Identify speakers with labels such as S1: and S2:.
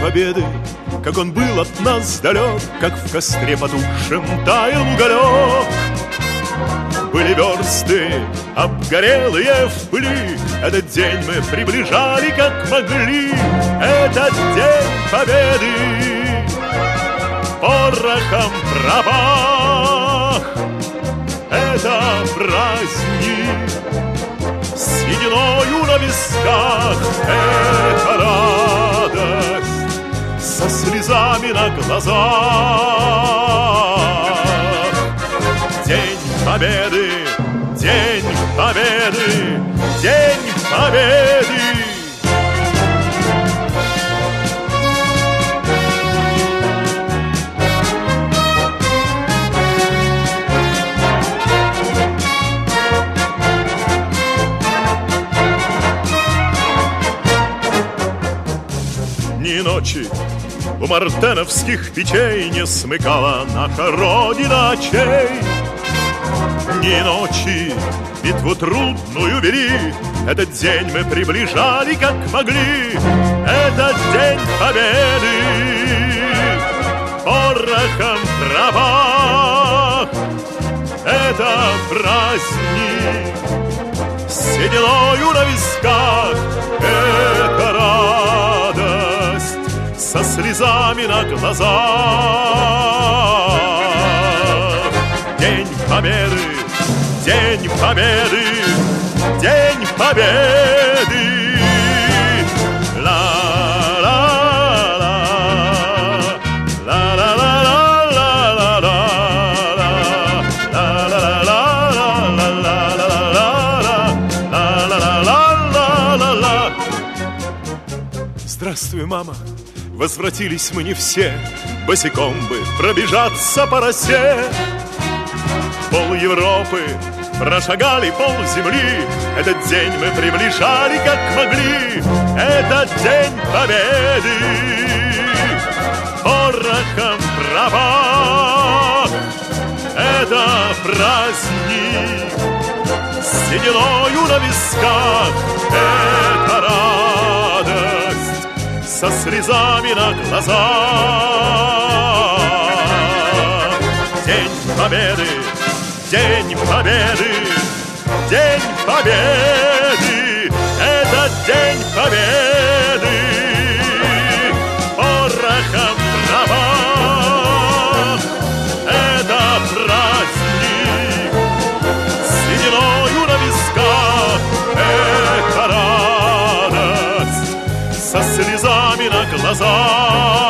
S1: победы, как он был от нас далек, как в костре потухшем таял уголек. Были версты обгорелые в пыли, этот день мы приближали как могли. Этот день победы порохом пропах. Это праздник с сединою на висках. Это радость со слезами на глазах. День победы, день победы, день победы. Ни ночи у мартеновских печей не смыкала наша Родина очей. Ни ночи битву трудную вели, этот день мы приближали как могли. Этот день победы порохом пропах. Это праздник с сединою на висках. Это радость со слезами на глазах. День победы, день победы, день победы. Здравствуй, мама. Возвратились мы не все, босиком бы пробежаться по росе. Пол Европы прошагали, пол земли. Этот день мы приближали как могли. Этот день победы порохом пропах. Это праздник с сединою на висках. Это радость со слезами на глазах. День победы, день победы, день победы. Это день победы порохом пропах. Это праздник с сединою на висках. Это радость со слезами на глазах.